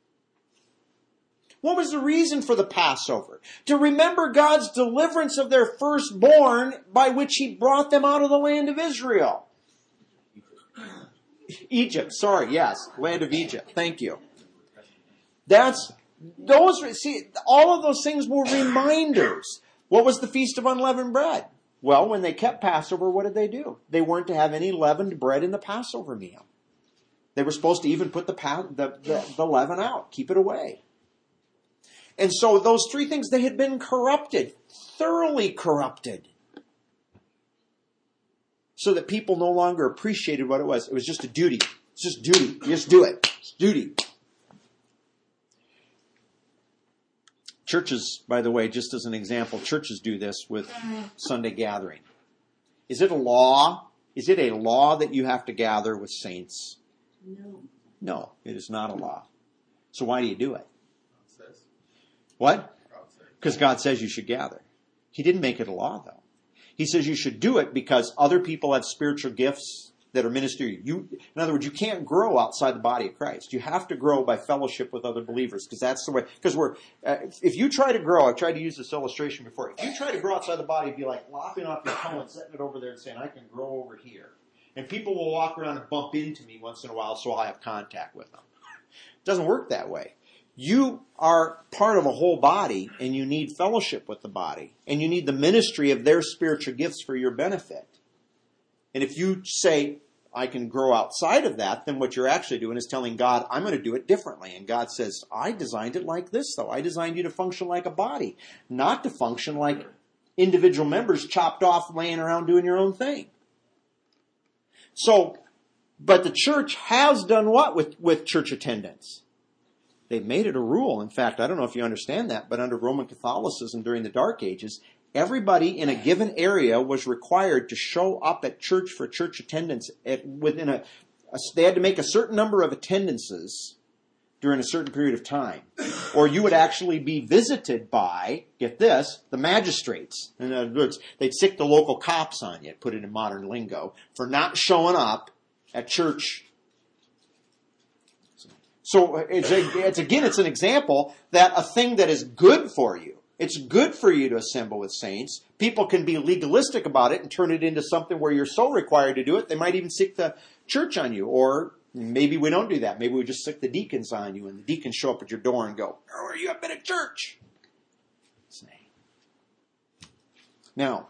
What was the reason for the Passover? To remember God's deliverance of their firstborn by which he brought them out of the land of Israel. Egypt, land of Egypt. Thank you. All of those things were reminders. What was the Feast of Unleavened Bread? Well, when they kept Passover, what did they do? They weren't to have any leavened bread in the Passover meal. They were supposed to even put the leaven out, keep it away. And so those 3 things, they had been corrupted, thoroughly corrupted, so that people no longer appreciated what it was. It was just a duty. It's just duty. You just do it. It's duty. Churches, by the way, just as an example, churches do this with Sunday gathering. Is it a law? Is it a law that you have to gather with saints? No, it is not a law. So why do you do it? What? Because God says you should gather. He didn't make it a law, though. He says you should do it because other people have spiritual gifts that are ministerial. In other words, you can't grow outside the body of Christ. You have to grow by fellowship with other believers, because that's the way. Because if you try to grow, I've tried to use this illustration before. If you try to grow outside the body, it'd be like lopping off your toe and setting it over there and saying, "I can grow over here." And people will walk around and bump into me once in a while, so I'll have contact with them. It doesn't work that way. You are part of a whole body, and you need fellowship with the body, and you need the ministry of their spiritual gifts for your benefit. And if you say, "I can grow outside of that," then what you're actually doing is telling God, "I'm going to do it differently." And God says, "I designed it like this, though. I designed you to function like a body, not to function like individual members chopped off, laying around doing your own thing." So, but the church has done what with church attendance? They've made it a rule. In fact, I don't know if you understand that, but under Roman Catholicism during the Dark Ages, everybody in a given area was required to show up at church for church attendance they had to make a certain number of attendances during a certain period of time. Or you would actually be visited by, get this, the magistrates. In other words, they'd sick the local cops on you, put it in modern lingo, for not showing up at church. So it's an example that a thing that is good for you, it's good for you to assemble with saints. People can be legalistic about it and turn it into something where you're so required to do it, they might even sick the church on you. Or maybe we don't do that. Maybe we just sick the deacons on you, and the deacons show up at your door and go, "Oh, you have been at church." Now,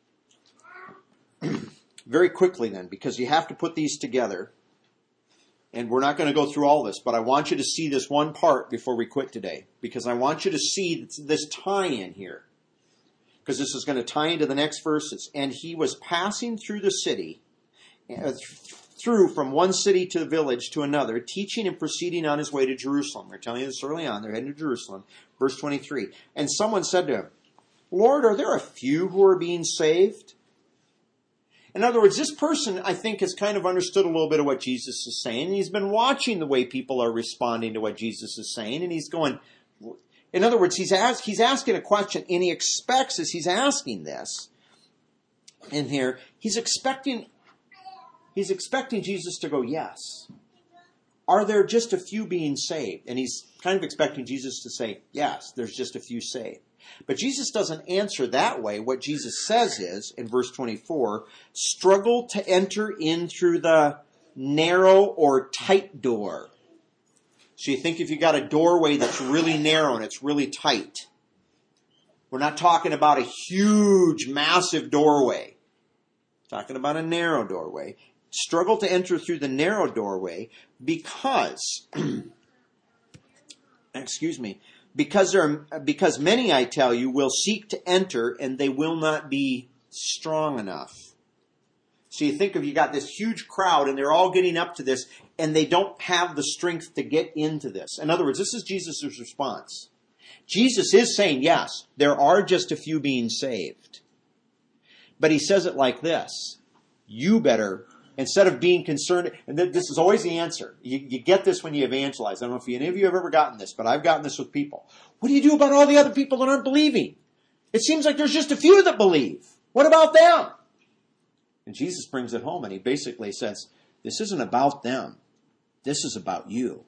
very quickly then, because you have to put these together. And we're not going to go through all this, but I want you to see this one part before we quit today, because I want you to see this tie-in here, because this is going to tie into the next verses. And he was passing through the city, through from one city to the village to another, teaching and proceeding on his way to Jerusalem. We're telling you this early on. They're heading to Jerusalem. Verse 23. And someone said to him, Lord, are there a few who are being saved? In other words, this person, I think, has kind of understood a little bit of what Jesus is saying. And he's been watching the way people are responding to what Jesus is saying. And he's going, in other words, he's asking a question, and he expects, as he's asking this in here, he's expecting Jesus to go, yes. Are there just a few being saved? And he's kind of expecting Jesus to say, yes, there's just a few saved. But Jesus doesn't answer that way. What Jesus says is, in verse 24, struggle to enter in through the narrow or tight door. So you think if you got a doorway that's really narrow and it's really tight. We're not talking about a huge, massive doorway. We're talking about a narrow doorway. Struggle to enter through the narrow doorway because, because many, I tell you, will seek to enter and they will not be strong enough. So you think if you got this huge crowd and they're all getting up to this and they don't have the strength to get into this. In other words, this is Jesus' response. Jesus is saying, yes, there are just a few being saved. But he says it like this. You better, instead of being concerned, and this is always the answer. You get this when you evangelize. I don't know if any of you have ever gotten this, but I've gotten this with people. What do you do about all the other people that aren't believing? It seems like there's just a few that believe. What about them? And Jesus brings it home and he basically says, this isn't about them. This is about you.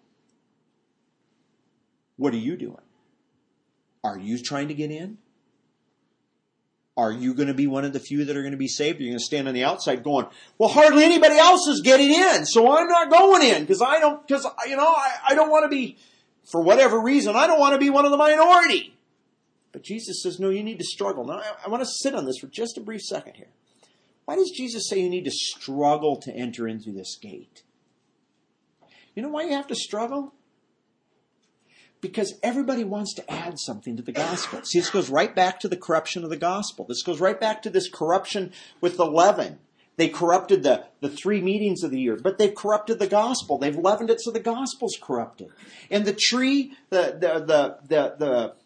What are you doing? Are you trying to get in? Are you going to be one of the few that are going to be saved? Or are you going to stand on the outside going, well, hardly anybody else is getting in, so I'm not going in because I don't want to be, for whatever reason, I don't want to be one of the minority. But Jesus says, no, you need to struggle. Now, I want to sit on this for just a brief second here. Why does Jesus say you need to struggle to enter into this gate? You know why you have to struggle? Because everybody wants to add something to the gospel. See, this goes right back to the corruption of the gospel. This goes right back to this corruption with the leaven. They corrupted the 3 meetings of the year, but they've corrupted the gospel. They've leavened it so the gospel's corrupted. And the tree, the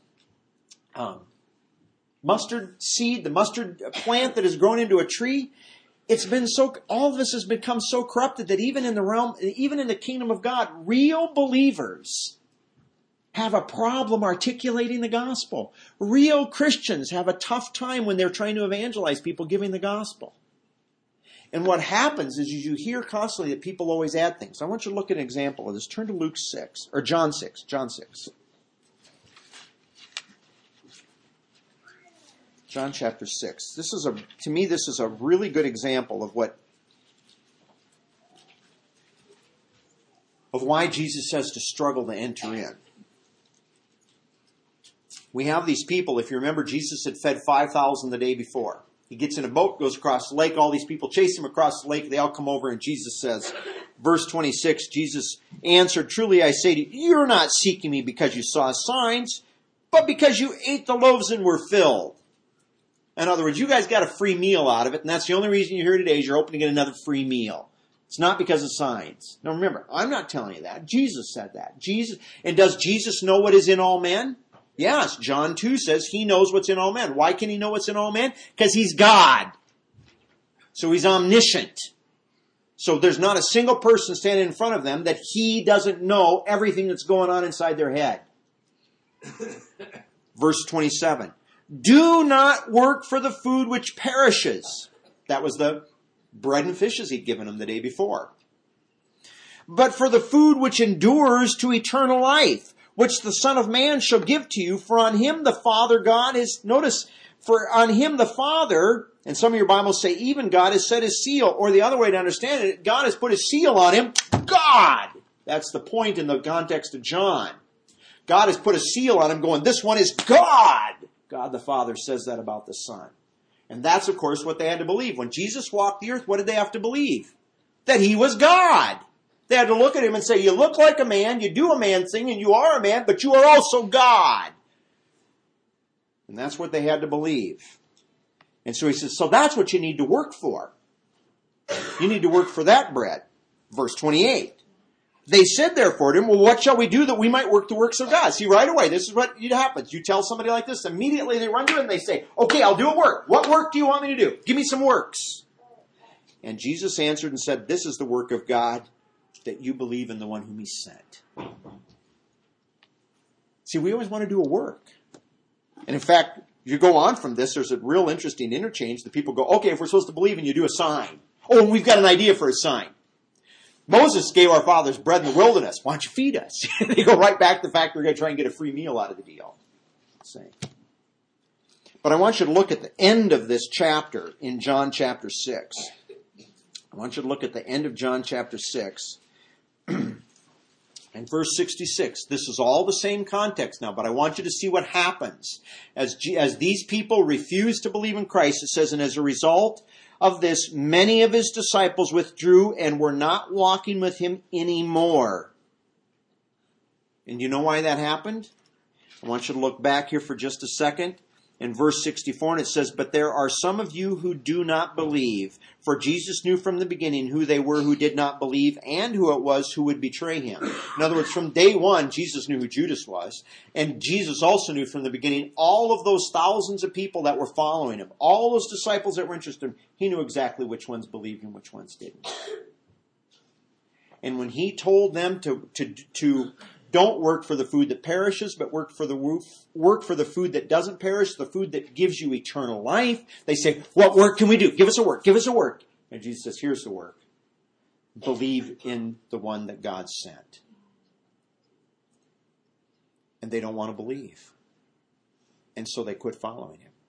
mustard seed, the mustard plant that has grown into a tree, all of this has become so corrupted that even in the kingdom of God, real believers have a problem articulating the gospel. Real Christians have a tough time when they're trying to evangelize people giving the gospel. And what happens is you hear constantly that people always add things. I want you to look at an example of this. Turn to Luke 6, or John 6. John 6. John chapter 6. To me, this is a really good example of why Jesus says to struggle to enter in. We have these people, if you remember, Jesus had fed 5,000 the day before. He gets in a boat, goes across the lake, all these people chase him across the lake, they all come over, and Jesus says, verse 26, Jesus answered, truly I say to you, you're not seeking me because you saw signs, but because you ate the loaves and were filled. In other words, you guys got a free meal out of it, and that's the only reason you're here today is you're hoping to get another free meal. It's not because of signs. Now remember, I'm not telling you that. Jesus said that. And does Jesus know what is in all men? Yes, John 2 says he knows what's in all men. Why can he know what's in all men? Because he's God. So he's omniscient. So there's not a single person standing in front of them that he doesn't know everything that's going on inside their head. Verse 27. Do not work for the food which perishes. That was the bread and fishes he'd given them the day before. But for the food which endures to eternal life, which the Son of Man shall give to you, for on him the Father God is, notice, for on him the Father, and some of your Bibles say even God has set his seal, or the other way to understand it, God has put his seal on him, God! That's the point in the context of John. God has put a seal on him going, this one is God! God the Father says that about the Son. And that's, of course, what they had to believe. When Jesus walked the earth, what did they have to believe? That he was God. They had to look at him and say, you look like a man, you do a man thing, and you are a man, but you are also God. And that's what they had to believe. And so he says, so that's what you need to work for. You need to work for that bread. Verse 28. They said therefore to him, well, what shall we do that we might work the works of God? See, right away, this is what happens. You tell somebody like this, immediately they run to him and they say, okay, I'll do a work. What work do you want me to do? Give me some works. And Jesus answered and said, this is the work of God, that you believe in the one whom he sent. See, we always want to do a work. And in fact, you go on from this, there's a real interesting interchange. The people go, okay, if we're supposed to believe in you, do a sign. Oh, and we've got an idea for a sign. Moses gave our fathers bread in the wilderness. Why don't you feed us? They go right back to the fact we're going to try and get a free meal out of the deal. Same. But I want you to look at the end of this chapter in John chapter 6. I want you to look at the end of John chapter 6. And verse 66, this is all the same context now, but I want you to see what happens. As these people refuse to believe in Christ, it says, and as a result of this, many of his disciples withdrew and were not walking with him anymore. And you know why that happened? I want you to look back here for just a second. In verse 64, and it says, but there are some of you who do not believe. For Jesus knew from the beginning who they were who did not believe and who it was who would betray him. In other words, from day one, Jesus knew who Judas was. And Jesus also knew from the beginning all of those thousands of people that were following him, all those disciples that were interested in him, he knew exactly which ones believed and which ones didn't. And when he told them to don't work for the food that perishes, but work for the food that doesn't perish, the food that gives you eternal life. They say, what work can we do? Give us a work. Give us a work. And Jesus says, here's the work. Believe in the one that God sent. And they don't want to believe. And so they quit following him.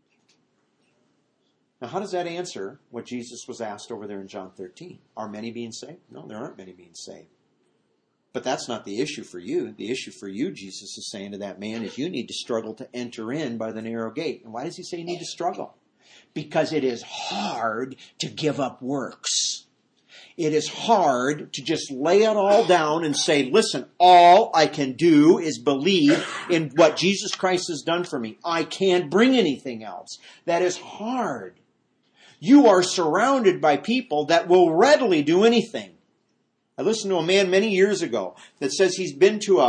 Now, how does that answer what Jesus was asked over there in John 13? Are many being saved? No, there aren't many being saved. But that's not the issue for you. The issue for you, Jesus is saying to that man, is you need to struggle to enter in by the narrow gate. And why does he say you need to struggle? Because it is hard to give up works. It is hard to just lay it all down and say, listen, all I can do is believe in what Jesus Christ has done for me. I can't bring anything else. That is hard. You are surrounded by people that will readily do anything. I listened to a man many years ago that says he's been to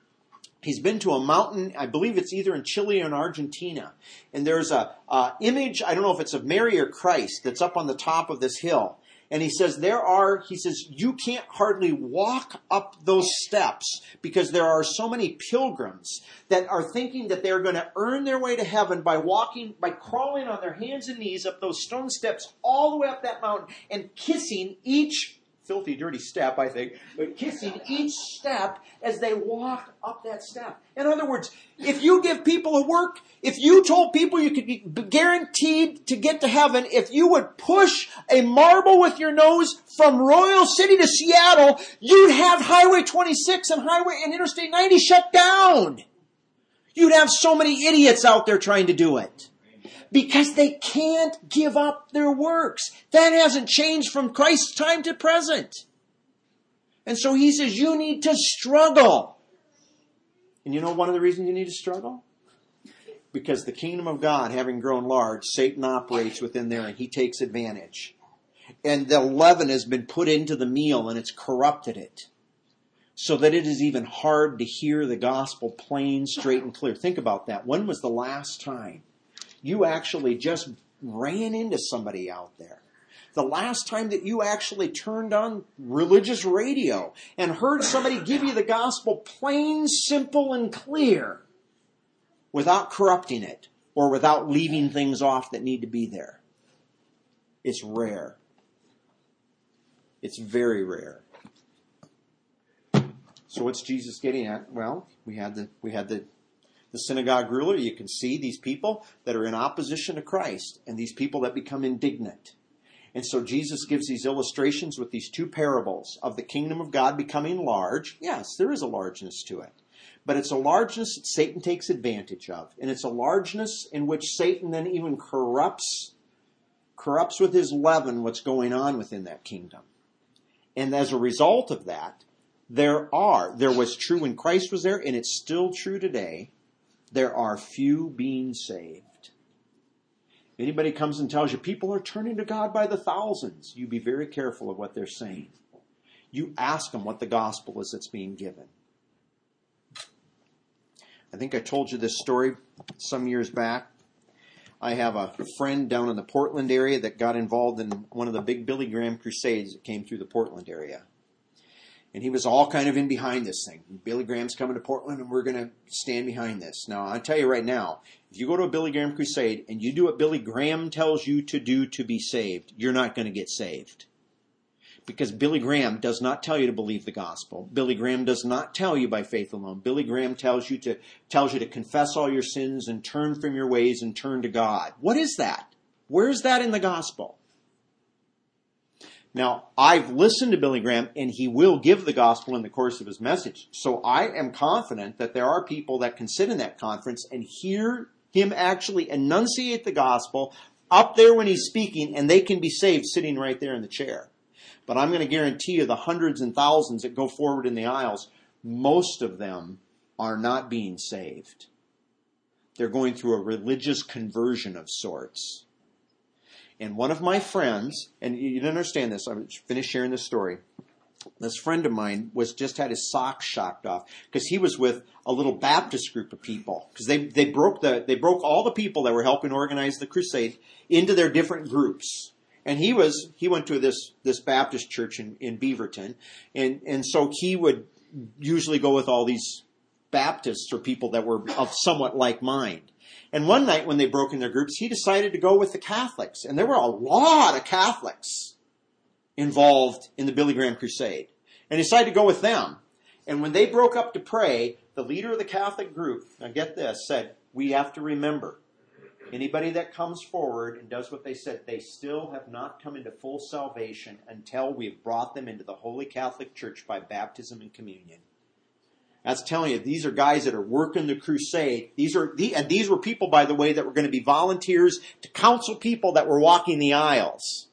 a mountain, I believe it's either in Chile or in Argentina, and there's a image, I don't know if it's of Mary or Christ, that's up on the top of this hill. And he says you can't hardly walk up those steps because there are so many pilgrims that are thinking that they're going to earn their way to heaven by crawling on their hands and knees up those stone steps all the way up that mountain and kissing each filthy, dirty step, I think, but kissing each step as they walk up that step. In other words, if you give people a work, if you told people you could be guaranteed to get to heaven, if you would push a marble with your nose from Royal City to Seattle, you'd have Highway 26 and Interstate 90 shut down. You'd have so many idiots out there trying to do it. Because they can't give up their works. That hasn't changed from Christ's time to present. And so he says, you need to struggle. And you know one of the reasons you need to struggle? Because the kingdom of God, having grown large, Satan operates within there and he takes advantage. And the leaven has been put into the meal and it's corrupted it. So that it is even hard to hear the gospel plain, straight, and clear. Think about that. When was the last time you actually just ran into somebody out there? The last time that you actually turned on religious radio and heard somebody give you the gospel plain, simple, and clear without corrupting it or without leaving things off that need to be there. It's rare. It's very rare. So what's Jesus getting at? Well, we had the synagogue ruler. You can see these people that are in opposition to Christ and these people that become indignant. And so Jesus gives these illustrations with these two parables of the kingdom of God becoming large. Yes, there is a largeness to it. But it's a largeness that Satan takes advantage of. And it's a largeness in which Satan then even corrupts with his leaven what's going on within that kingdom. And as a result of that, there was true when Christ was there, and it's still true today, there are few being saved. Anybody comes and tells you people are turning to God by the thousands, you be very careful of what they're saying. You ask them what the gospel is that's being given. I think I told you this story some years back. I have a friend down in the Portland area that got involved in one of the big Billy Graham crusades that came through the Portland area. And he was all kind of in behind this thing. Billy Graham's coming to Portland and we're going to stand behind this. Now, I'll tell you right now, if you go to a Billy Graham crusade and you do what Billy Graham tells you to do to be saved, you're not going to get saved. Because Billy Graham does not tell you to believe the gospel. Billy Graham does not tell you by faith alone. Billy Graham tells you to confess all your sins and turn from your ways and turn to God. What is that? Where is that in the gospel? Now, I've listened to Billy Graham, and he will give the gospel in the course of his message. So I am confident that there are people that can sit in that conference and hear him actually enunciate the gospel up there when he's speaking, and they can be saved sitting right there in the chair. But I'm going to guarantee you the hundreds and thousands that go forward in the aisles, most of them are not being saved. They're going through a religious conversion of sorts. And one of my friends, and you didn't understand this, I'm finished sharing this story. This friend of mine just had his socks shocked off because he was with a little Baptist group of people because they broke all the people that were helping organize the crusade into their different groups. And he went to this Baptist church in Beaverton, and so he would usually go with all these Baptists or people that were of somewhat like mind. And one night when they broke in their groups, he decided to go with the Catholics. And there were a lot of Catholics involved in the Billy Graham crusade. And he decided to go with them. And when they broke up to pray, the leader of the Catholic group, now get this, said, we have to remember, anybody that comes forward and does what they said, they still have not come into full salvation until we've brought them into the Holy Catholic Church by baptism and communion. That's telling you, these are guys that are working the crusade. These were people, by the way, that were going to be volunteers to counsel people that were walking the aisles.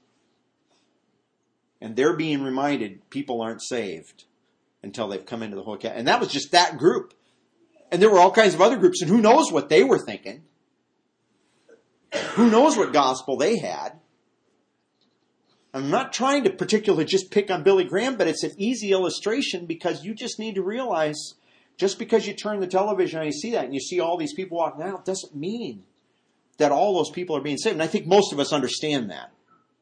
And they're being reminded people aren't saved until they've come into the Holy Catholic. And that was just that group. And there were all kinds of other groups, and who knows what they were thinking. Who knows what gospel they had. I'm not trying to particularly just pick on Billy Graham, but it's an easy illustration because you just need to realize just because you turn the television and you see that and you see all these people walking out, doesn't mean that all those people are being saved. And I think most of us understand that.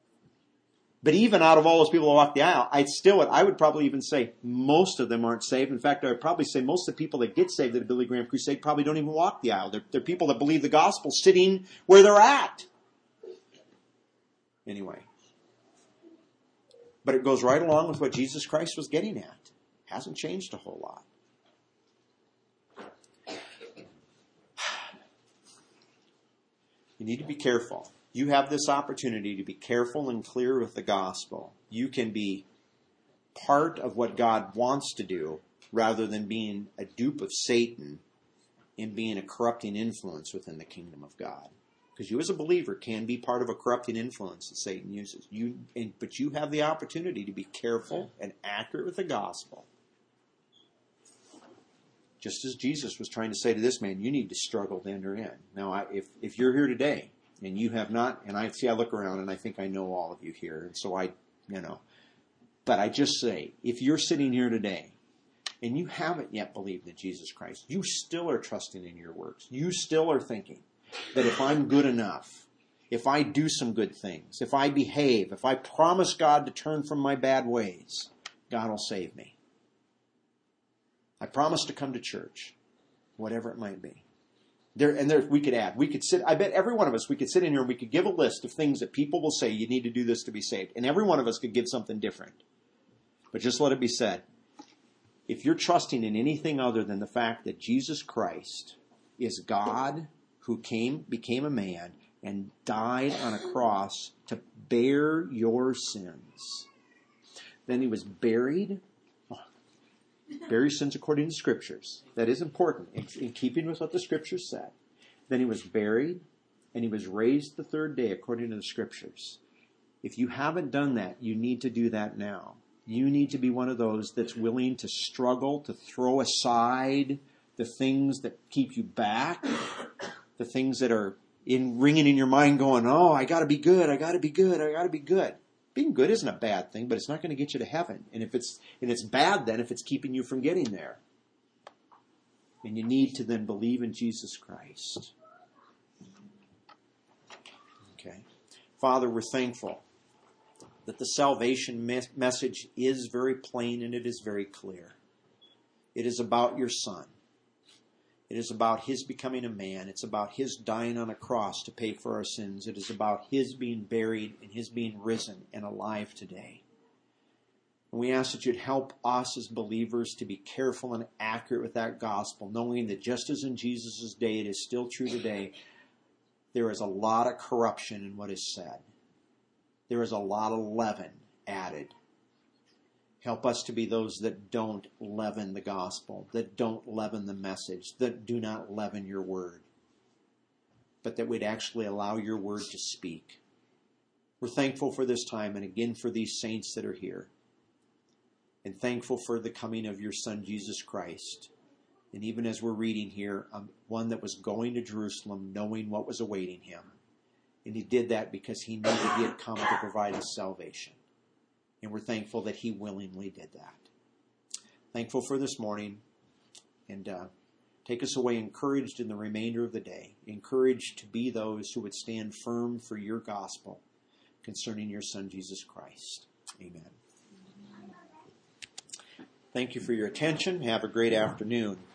But even out of all those people who walk the aisle, I would probably even say most of them aren't saved. In fact, I would probably say most of the people that get saved at a Billy Graham crusade probably don't even walk the aisle. They're people that believe the gospel sitting where they're at. Anyway. But it goes right along with what Jesus Christ was getting at. Hasn't changed a whole lot. You need to be careful. You have this opportunity to be careful and clear with the gospel. You can be part of what God wants to do rather than being a dupe of Satan and being a corrupting influence within the kingdom of God. Because you as a believer can be part of a corrupting influence that Satan uses. But you have the opportunity to be careful and accurate with the gospel. Just as Jesus was trying to say to this man, you need to struggle to enter in. Now, if you're here today and you have not, and I look around and I think I know all of you here, and so but I just say, if you're sitting here today and you haven't yet believed in Jesus Christ, you still are trusting in your works. You still are thinking that if I'm good enough, if I do some good things, if I behave, if I promise God to turn from my bad ways, God will save me. I promise to come to church, whatever it might be. We could add. I bet every one of us, we could sit in here and we could give a list of things that people will say, you need to do this to be saved. And every one of us could give something different. But just let it be said, if you're trusting in anything other than the fact that Jesus Christ is God who became a man and died on a cross to bear your sins, then he was buried. Bear your sins according to the Scriptures. That is important, in keeping with what the Scriptures said. Then he was buried, and he was raised the third day according to the Scriptures. If you haven't done that, you need to do that now. You need to be one of those that's willing to struggle, to throw aside the things that keep you back, the things that are ringing in your mind going, oh, I got to be good, I got to be good, I got to be good. Being good isn't a bad thing, but it's not going to get you to heaven. And it's bad then if it's keeping you from getting there. And you need to then believe in Jesus Christ. Okay. Father, we're thankful that the salvation message is very plain and it is very clear. It is about your Son. It is about His becoming a man. It's about His dying on a cross to pay for our sins. It is about His being buried and His being risen and alive today. And we ask that you'd help us as believers to be careful and accurate with that gospel, knowing that just as in Jesus' day it is still true today, there is a lot of corruption in what is said. There is a lot of leaven added. Help us to be those that don't leaven the gospel, that don't leaven the message, that do not leaven your word, but that we'd actually allow your word to speak. We're thankful for this time and again for these saints that are here, and thankful for the coming of your Son, Jesus Christ. And even as we're reading here, one that was going to Jerusalem knowing what was awaiting him. And he did that because he knew that he had come to provide us salvation. And we're thankful that he willingly did that. Thankful for this morning. And take us away encouraged in the remainder of the day. Encouraged to be those who would stand firm for your gospel concerning your Son, Jesus Christ. Amen. Thank you for your attention. Have a great afternoon.